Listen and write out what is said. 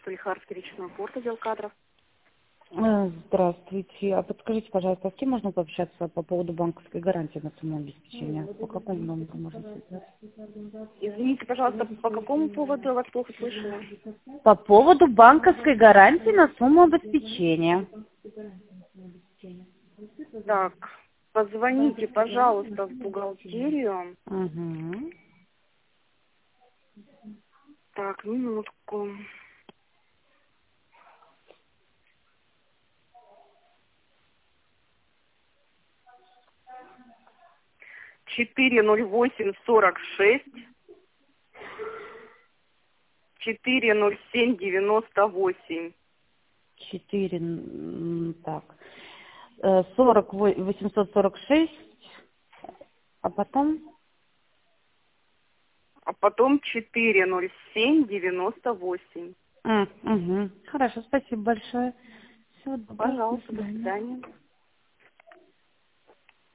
Сулихарский речной порт, отдел кадров. Здравствуйте. А подскажите, пожалуйста, с кем можно пообщаться по поводу банковской гарантии на самообеспечение? По какому номеру можно связаться? Извините, пожалуйста, по какому поводу я вас плохо слышала? По поводу банковской гарантии на сумму обеспечения. Так, позвоните, пожалуйста, в бухгалтерию. Угу. Так, минутку. Четыре 0846 40798. 4, так, 846, а потом... А потом 40798. Угу. Хорошо, спасибо большое. Всего доброго, до Пожалуйста, до свидания. свидания.